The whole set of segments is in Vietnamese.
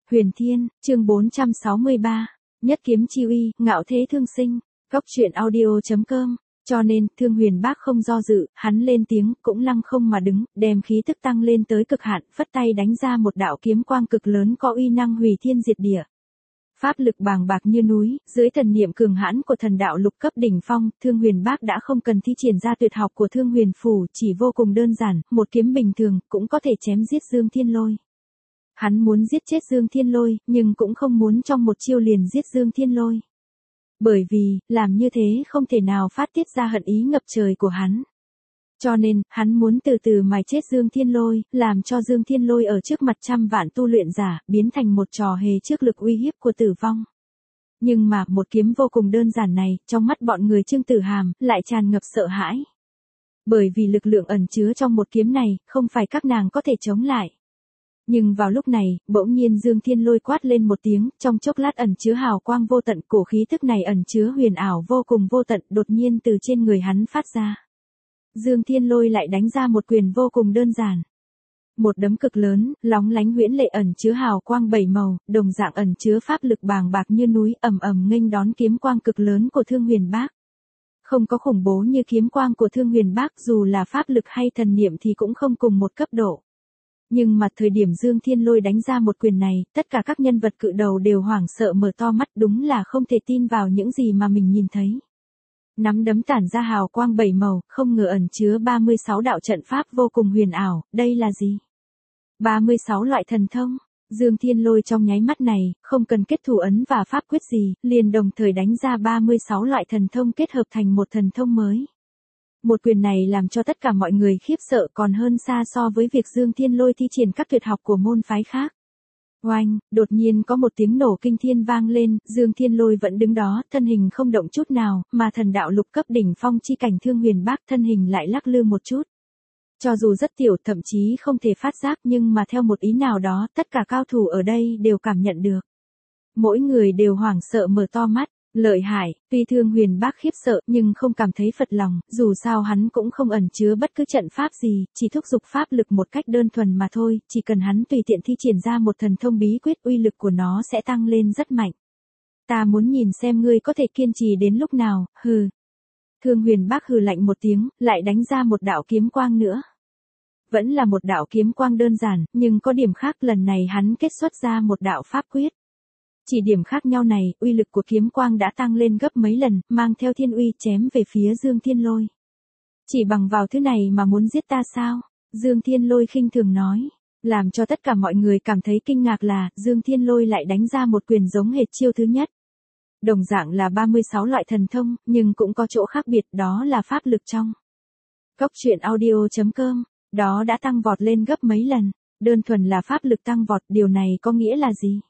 Huyền Thiên, chương 463, nhất kiếm chi uy, ngạo thế thương sinh, góc truyện audio.com. Cho nên, Thương Huyền Bác không do dự, hắn lên tiếng, cũng lăng không mà đứng, đem khí tức tăng lên tới cực hạn, phất tay đánh ra một đạo kiếm quang cực lớn có uy năng hủy thiên diệt địa. Pháp lực bàng bạc như núi, dưới thần niệm cường hãn của thần đạo lục cấp đỉnh phong, Thương Huyền Bác đã không cần thi triển ra tuyệt học của Thương Huyền Phủ, chỉ vô cùng đơn giản, một kiếm bình thường, cũng có thể chém giết Dương Thiên Lôi. Hắn muốn giết chết Dương Thiên Lôi, nhưng cũng không muốn trong một chiêu liền giết Dương Thiên Lôi. Bởi vì, làm như thế không thể nào phát tiết ra hận ý ngập trời của hắn. Cho nên, hắn muốn từ từ mài chết Dương Thiên Lôi, làm cho Dương Thiên Lôi ở trước mặt trăm vạn tu luyện giả, biến thành một trò hề trước lực uy hiếp của tử vong. Nhưng mà, một kiếm vô cùng đơn giản này, trong mắt bọn người Trương Tử Hàm, lại tràn ngập sợ hãi. Bởi vì lực lượng ẩn chứa trong một kiếm này, không phải các nàng có thể chống lại. Nhưng vào lúc này, bỗng nhiên Dương Thiên Lôi quát lên một tiếng, trong chốc lát ẩn chứa hào quang vô tận, cổ khí tức này ẩn chứa huyền ảo vô cùng vô tận, đột nhiên từ trên người hắn phát ra. Dương Thiên Lôi lại đánh ra một quyền vô cùng đơn giản. Một đấm cực lớn, lóng lánh huyễn lệ ẩn chứa hào quang bảy màu, đồng dạng ẩn chứa pháp lực bàng bạc như núi, ầm ầm nghênh đón kiếm quang cực lớn của Thương Huyền Bác. Không có khủng bố như kiếm quang của Thương Huyền Bác, dù là pháp lực hay thần niệm thì cũng không cùng một cấp độ. Nhưng mà thời điểm Dương Thiên Lôi đánh ra một quyền này, tất cả các nhân vật cự đầu đều hoảng sợ mở to mắt, đúng là không thể tin vào những gì mà mình nhìn thấy. Nắm đấm tản ra hào quang bảy màu, không ngờ ẩn chứa 36 đạo trận pháp vô cùng huyền ảo, đây là gì? 36 loại thần thông. Dương Thiên Lôi trong nháy mắt này, không cần kết thủ ấn và pháp quyết gì, liền đồng thời đánh ra 36 loại thần thông kết hợp thành một thần thông mới. Một quyền này làm cho tất cả mọi người khiếp sợ còn hơn xa so với việc Dương Thiên Lôi thi triển các tuyệt học của môn phái khác. Oanh, đột nhiên có một tiếng nổ kinh thiên vang lên, Dương Thiên Lôi vẫn đứng đó, thân hình không động chút nào, mà thần đạo lục cấp đỉnh phong chi cảnh Thương Huyền Bác thân hình lại lắc lư một chút. Cho dù rất tiểu thậm chí không thể phát giác nhưng mà theo một ý nào đó, tất cả cao thủ ở đây đều cảm nhận được. Mỗi người đều hoảng sợ mở to mắt. Lợi hại, tuy Thương Huyền Bác khiếp sợ nhưng không cảm thấy phật lòng, dù sao hắn cũng không ẩn chứa bất cứ trận pháp gì, chỉ thúc giục pháp lực một cách đơn thuần mà thôi, chỉ cần hắn tùy tiện thi triển ra một thần thông bí quyết uy lực của nó sẽ tăng lên rất mạnh. Ta muốn nhìn xem ngươi có thể kiên trì đến lúc nào, hừ. Thương Huyền Bác hừ lạnh một tiếng, lại đánh ra một đạo kiếm quang nữa. Vẫn là một đạo kiếm quang đơn giản, nhưng có điểm khác lần này hắn kết xuất ra một đạo pháp quyết. Chỉ điểm khác nhau này, uy lực của kiếm quang đã tăng lên gấp mấy lần, mang theo thiên uy chém về phía Dương Thiên Lôi. Chỉ bằng vào thứ này mà muốn giết ta sao? Dương Thiên Lôi khinh thường nói. Làm cho tất cả mọi người cảm thấy kinh ngạc là, Dương Thiên Lôi lại đánh ra một quyền giống hệt chiêu thứ nhất. Đồng dạng là 36 loại thần thông, nhưng cũng có chỗ khác biệt, đó là pháp lực trong. Góc truyện audio.com, đó đã tăng vọt lên gấp mấy lần. Đơn thuần là pháp lực tăng vọt, điều này có nghĩa là gì?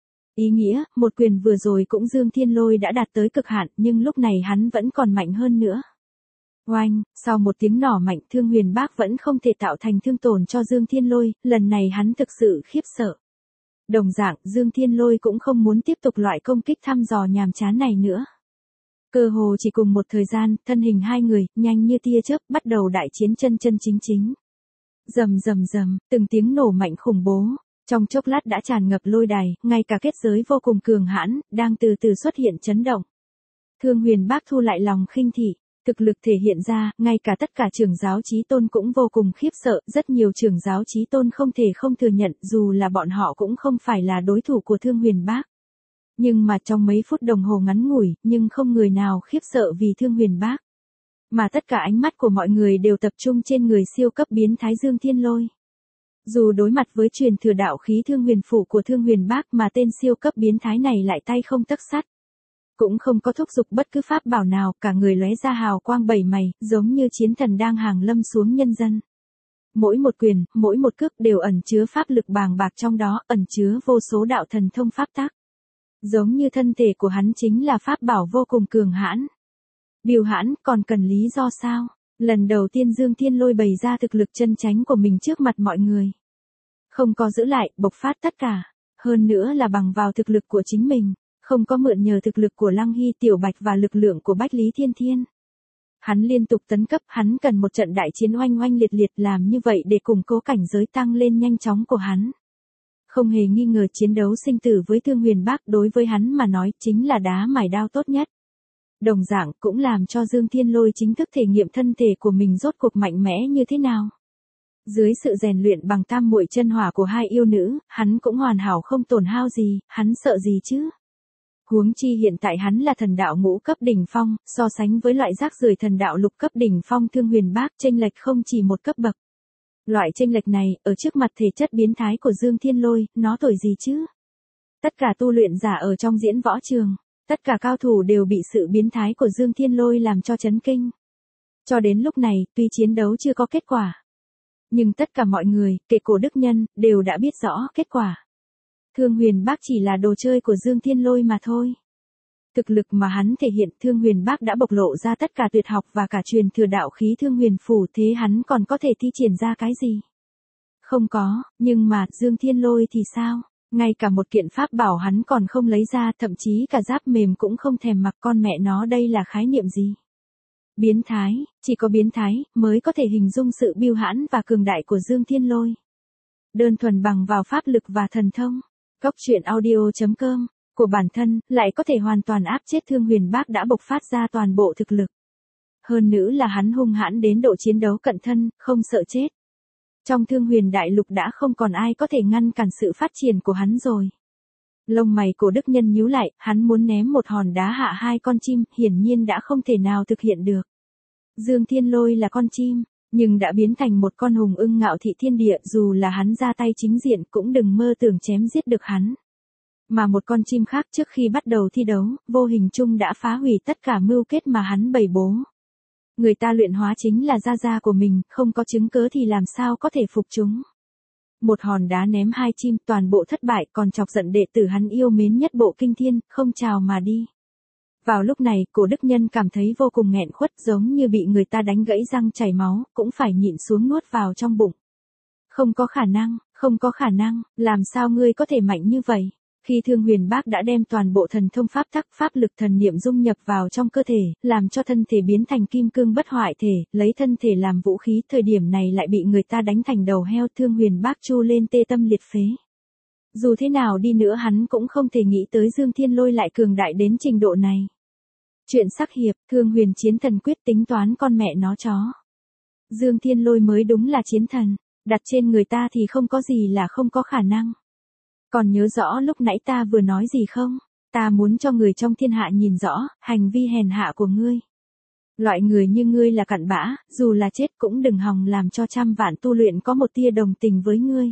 Ý nghĩa, một quyền vừa rồi cũng Dương Thiên Lôi đã đạt tới cực hạn, nhưng lúc này hắn vẫn còn mạnh hơn nữa. Oanh, sau một tiếng nỏ mạnh, Thương Huyền Bác vẫn không thể tạo thành thương tổn cho Dương Thiên Lôi, lần này hắn thực sự khiếp sợ. Đồng dạng, Dương Thiên Lôi cũng không muốn tiếp tục loại công kích thăm dò nhàm chán này nữa. Cơ hồ chỉ cùng một thời gian, thân hình hai người, nhanh như tia chớp, bắt đầu đại chiến chân chân chính chính. Rầm rầm rầm, từng tiếng nổ mạnh khủng bố. Trong chốc lát đã tràn ngập lôi đài, ngay cả kết giới vô cùng cường hãn, đang từ từ xuất hiện chấn động. Thương Huyền Bác thu lại lòng khinh thị, thực lực thể hiện ra, ngay cả tất cả trưởng giáo chí tôn cũng vô cùng khiếp sợ, rất nhiều trưởng giáo chí tôn không thể không thừa nhận dù là bọn họ cũng không phải là đối thủ của Thương Huyền Bác. Nhưng mà trong mấy phút đồng hồ ngắn ngủi, nhưng không người nào khiếp sợ vì Thương Huyền Bác. Mà tất cả ánh mắt của mọi người đều tập trung trên người siêu cấp biến thái Dương Thiên Lôi. Dù đối mặt với truyền thừa đạo khí Thương Huyền Phủ của Thương Huyền Bác mà tên siêu cấp biến thái này lại tay không tấc sắt. Cũng không có thúc giục bất cứ pháp bảo nào, cả người lóe ra hào quang bảy mày, giống như chiến thần đang hàng lâm xuống nhân dân. Mỗi một quyền, mỗi một cước đều ẩn chứa pháp lực bàng bạc trong đó, ẩn chứa vô số đạo thần thông pháp tắc. Giống như thân thể của hắn chính là pháp bảo vô cùng cường hãn. Biểu hãn, còn cần lý do sao? Lần đầu tiên Dương Thiên Lôi bày ra thực lực chân chánh của mình trước mặt mọi người. Không có giữ lại, bộc phát tất cả. Hơn nữa là bằng vào thực lực của chính mình. Không có mượn nhờ thực lực của Lăng Hy Tiểu Bạch và lực lượng của Bách Lý Thiên Thiên. Hắn liên tục tấn cấp, hắn cần một trận đại chiến oanh oanh liệt liệt làm như vậy để củng cố cảnh giới tăng lên nhanh chóng của hắn. Không hề nghi ngờ chiến đấu sinh tử với Thương Huyền Bác đối với hắn mà nói chính là đá mài đao tốt nhất. Đồng dạng cũng làm cho Dương Thiên Lôi chính thức thể nghiệm thân thể của mình rốt cuộc mạnh mẽ như thế nào. Dưới sự rèn luyện bằng tam muội chân hỏa của hai yêu nữ, hắn cũng hoàn hảo không tổn hao gì, hắn sợ gì chứ? Huống chi hiện tại hắn là thần đạo ngũ cấp đỉnh phong, so sánh với loại rác rưởi thần đạo lục cấp đỉnh phong Thương Huyền Bác chênh lệch không chỉ một cấp bậc. Loại chênh lệch này, ở trước mặt thể chất biến thái của Dương Thiên Lôi, nó thổi gì chứ? Tất cả tu luyện giả ở trong diễn võ trường, tất cả cao thủ đều bị sự biến thái của Dương Thiên Lôi làm cho chấn kinh. Cho đến lúc này, tuy chiến đấu chưa có kết quả, nhưng tất cả mọi người, kể Cổ Đức Nhân, đều đã biết rõ kết quả. Thương Huyền Bác chỉ là đồ chơi của Dương Thiên Lôi mà thôi. Thực lực mà hắn thể hiện Thương Huyền Bác đã bộc lộ ra tất cả tuyệt học và cả truyền thừa đạo khí Thương Huyền Phủ, thế hắn còn có thể thi triển ra cái gì? Không có, nhưng mà Dương Thiên Lôi thì sao? Ngay cả một kiện pháp bảo hắn còn không lấy ra, thậm chí cả giáp mềm cũng không thèm mặc, con mẹ nó, đây là khái niệm gì? Biến thái, chỉ có biến thái mới có thể hình dung sự bưu hãn và cường đại của Dương Thiên Lôi. Đơn thuần bằng vào pháp lực và thần thông, Cốc truyện audio.com của bản thân lại có thể hoàn toàn áp chết Thương Huyền Bác đã bộc phát ra toàn bộ thực lực. Hơn nữa là hắn hung hãn đến độ chiến đấu cận thân, không sợ chết. Trong Thương Huyền Đại Lục đã không còn ai có thể ngăn cản sự phát triển của hắn rồi. Lông mày Cổ Đức Nhân nhíu lại, hắn muốn ném một hòn đá hạ hai con chim, hiển nhiên đã không thể nào thực hiện được. Dương Thiên Lôi là con chim, nhưng đã biến thành một con hùng ưng ngạo thị thiên địa, dù là hắn ra tay chính diện cũng đừng mơ tưởng chém giết được hắn. Mà một con chim khác trước khi bắt đầu thi đấu, vô hình chung đã phá hủy tất cả mưu kết mà hắn bày bố. Người ta luyện hóa chính là gia của mình, không có chứng cớ thì làm sao có thể phục chúng. Một hòn đá ném hai chim, toàn bộ thất bại, còn chọc giận đệ tử hắn yêu mến nhất Bộ Kinh Thiên, không chào mà đi. Vào lúc này, Cổ Đức Nhân cảm thấy vô cùng nghẹn khuất, giống như bị người ta đánh gãy răng chảy máu, cũng phải nhịn xuống nuốt vào trong bụng. Không có khả năng, làm sao ngươi có thể mạnh như vậy? Khi Thương Huyền Bác đã đem toàn bộ thần thông pháp tắc, pháp lực thần niệm dung nhập vào trong cơ thể, làm cho thân thể biến thành kim cương bất hoại thể, lấy thân thể làm vũ khí, thời điểm này lại bị người ta đánh thành đầu heo, Thương Huyền Bác chu lên tê tâm liệt phế. Dù thế nào đi nữa hắn cũng không thể nghĩ tới Dương Thiên Lôi lại cường đại đến trình độ này. Chuyện sắc hiệp, Thương Huyền Chiến Thần quyết tính toán con mẹ nó chó. Dương Thiên Lôi mới đúng là chiến thần, đặt trên người ta thì không có gì là không có khả năng. Còn nhớ rõ lúc nãy ta vừa nói gì không? Ta muốn cho người trong thiên hạ nhìn rõ, hành vi hèn hạ của ngươi. Loại người như ngươi là cặn bã, dù là chết cũng đừng hòng làm cho trăm vạn tu luyện có một tia đồng tình với ngươi.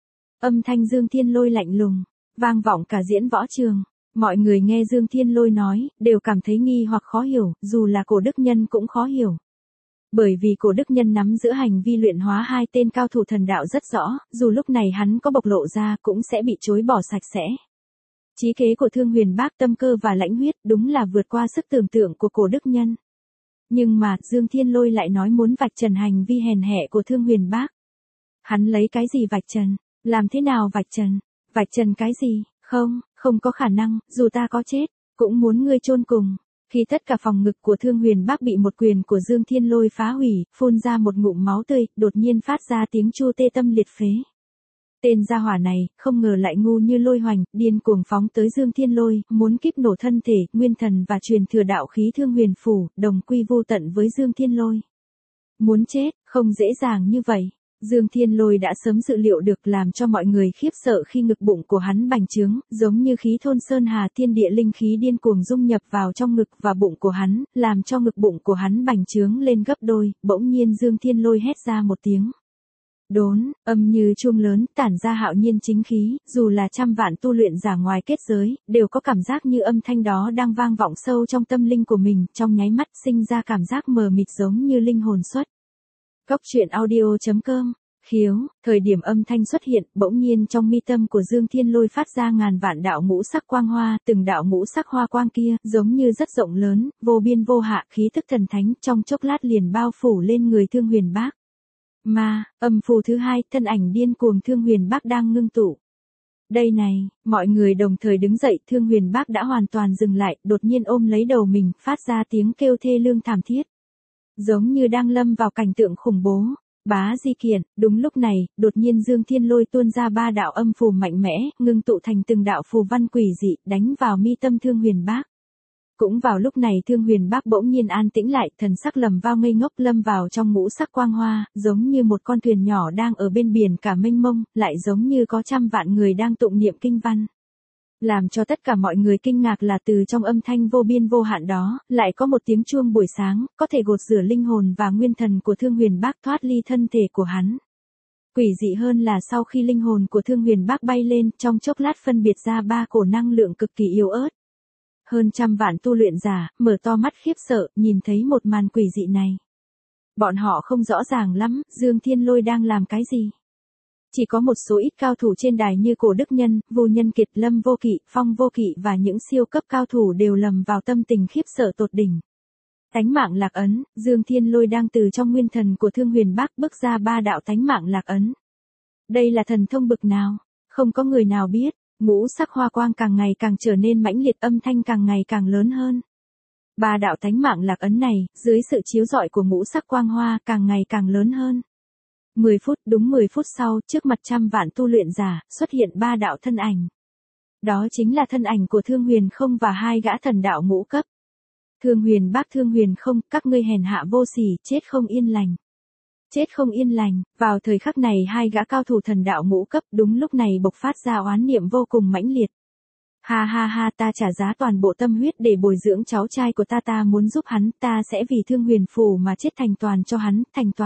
Âm thanh Dương Thiên Lôi lạnh lùng, vang vọng cả diễn võ trường. Mọi người nghe Dương Thiên Lôi nói, đều cảm thấy nghi hoặc khó hiểu, dù là Cổ Đức Nhân cũng khó hiểu. Bởi vì Cổ Đức Nhân nắm giữ hành vi luyện hóa hai tên cao thủ thần đạo rất rõ, dù lúc này hắn có bộc lộ ra cũng sẽ bị chối bỏ sạch sẽ. Chí kế của Thương Huyền Bác, tâm cơ và lãnh huyết đúng là vượt qua sức tưởng tượng của Cổ Đức Nhân. Nhưng mà, Dương Thiên Lôi lại nói muốn vạch trần hành vi hèn hẹ của Thương Huyền Bác. Hắn lấy cái gì vạch trần? Làm thế nào vạch trần? Vạch trần cái gì? Không có khả năng, dù ta có chết, cũng muốn ngươi chôn cùng. Khi tất cả phòng ngực của Thương Huyền Bác bị một quyền của Dương Thiên Lôi phá hủy, phun ra một ngụm máu tươi, đột nhiên phát ra tiếng chu tê tâm liệt phế. Tên gia hỏa này, không ngờ lại ngu như lôi hoành, điên cuồng phóng tới Dương Thiên Lôi, muốn kíp nổ thân thể, nguyên thần và truyền thừa đạo khí Thương Huyền Phủ, đồng quy vô tận với Dương Thiên Lôi. Muốn chết, không dễ dàng như vậy. Dương Thiên Lôi đã sớm dự liệu được, làm cho mọi người khiếp sợ khi ngực bụng của hắn bành trướng, giống như khí thôn sơn hà, thiên địa linh khí điên cuồng dung nhập vào trong ngực và bụng của hắn, làm cho ngực bụng của hắn bành trướng lên gấp đôi. Bỗng nhiên Dương Thiên Lôi hét ra một tiếng đốn, âm như chuông lớn, tản ra hạo nhiên chính khí, dù là trăm vạn tu luyện giả ngoài kết giới, đều có cảm giác như âm thanh đó đang vang vọng sâu trong tâm linh của mình, trong nháy mắt sinh ra cảm giác mờ mịt giống như linh hồn xuất. Cốc truyện audio.com, khiếu, thời điểm âm thanh xuất hiện, bỗng nhiên trong mi tâm của Dương Thiên Lôi phát ra ngàn vạn đạo ngũ sắc quang hoa, từng đạo ngũ sắc hoa quang kia, giống như rất rộng lớn, vô biên vô hạ, khí tức thần thánh, trong chốc lát liền bao phủ lên người Thương Huyền Bác. Mà, âm phù thứ hai, thân ảnh điên cuồng Thương Huyền Bác đang ngưng tụ. Đây này, mọi người đồng thời đứng dậy, Thương Huyền Bác đã hoàn toàn dừng lại, đột nhiên ôm lấy đầu mình, phát ra tiếng kêu thê lương thảm thiết. Giống như đang lâm vào cảnh tượng khủng bố. Bá di kiện, đúng lúc này, đột nhiên Dương Thiên Lôi tuôn ra 3 đạo âm phù mạnh mẽ, ngưng tụ thành từng đạo phù văn quỷ dị, đánh vào mi tâm Thương Huyền Bác. Cũng vào lúc này Thương Huyền Bác bỗng nhiên an tĩnh lại, thần sắc lầm vào ngây ngốc lâm vào trong ngũ sắc quang hoa, giống như một con thuyền nhỏ đang ở bên biển cả mênh mông, lại giống như có trăm vạn người đang tụng niệm kinh văn. Làm cho tất cả mọi người kinh ngạc là từ trong âm thanh vô biên vô hạn đó, lại có một tiếng chuông buổi sáng, có thể gột rửa linh hồn và nguyên thần của Thương Huyền Bác thoát ly thân thể của hắn. Quỷ dị hơn là sau khi linh hồn của Thương Huyền Bác bay lên, trong chốc lát phân biệt ra 3 cổ năng lượng cực kỳ yếu ớt. Hơn trăm vạn tu luyện giả, mở to mắt khiếp sợ, nhìn thấy một màn quỷ dị này. Bọn họ không rõ ràng lắm, Dương Thiên Lôi đang làm cái gì. Chỉ có một số ít cao thủ trên đài như Cổ Đức Nhân, Vô Nhân Kiệt, Lâm Vô Kỵ, Phong Vô Kỵ và những siêu cấp cao thủ đều lầm vào tâm tình khiếp sợ tột đỉnh. Tánh mạng lạc ấn, Dương Thiên Lôi đang từ trong nguyên thần của Thương Huyền Bác bước ra 3 đạo tánh mạng lạc ấn. Đây là thần thông bực nào? Không có người nào biết. Ngũ sắc hoa quang càng ngày càng trở nên mãnh liệt, âm thanh càng ngày càng lớn hơn. 3 đạo tánh mạng lạc ấn này, dưới sự chiếu rọi của ngũ sắc quang hoa càng ngày càng lớn hơn. 10 phút, đúng 10 phút sau, trước mặt trăm vạn tu luyện giả, xuất hiện 3 đạo thân ảnh. Đó chính là thân ảnh của Thương Huyền Không và 2 gã thần đạo ngũ cấp. Thương Huyền Bác, Thương Huyền Không, các ngươi hèn hạ vô sỉ, chết không yên lành. Chết không yên lành, vào thời khắc này 2 gã cao thủ thần đạo ngũ cấp đúng lúc này bộc phát ra oán niệm vô cùng mãnh liệt. Ha ha ha, ta trả giá toàn bộ tâm huyết để bồi dưỡng cháu trai của ta muốn giúp hắn, ta sẽ vì Thương Huyền Phù mà chết thành toàn cho hắn,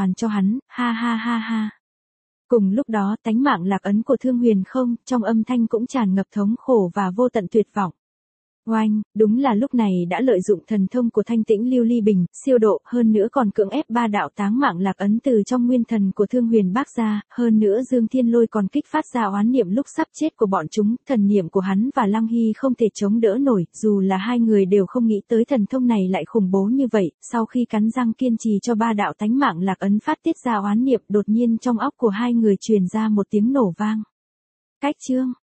ha ha ha ha. Cùng lúc đó tánh mạng lạc ấn của Thương Huyền Không, trong âm thanh cũng tràn ngập thống khổ và vô tận tuyệt vọng. Oanh, đúng là lúc này đã lợi dụng thần thông của Thanh Tĩnh Lưu Ly Bình, siêu độ, hơn nữa còn cưỡng ép 3 đạo táng mạng lạc ấn từ trong nguyên thần của Thương Huyền Bác ra, hơn nữa Dương Thiên Lôi còn kích phát ra oán niệm lúc sắp chết của bọn chúng, thần niệm của hắn và Lăng Hy không thể chống đỡ nổi, dù là 2 người đều không nghĩ tới thần thông này lại khủng bố như vậy, sau khi cắn răng kiên trì cho 3 đạo tánh mạng lạc ấn phát tiết ra oán niệm, đột nhiên trong óc của 2 người truyền ra một tiếng nổ vang. Cách chương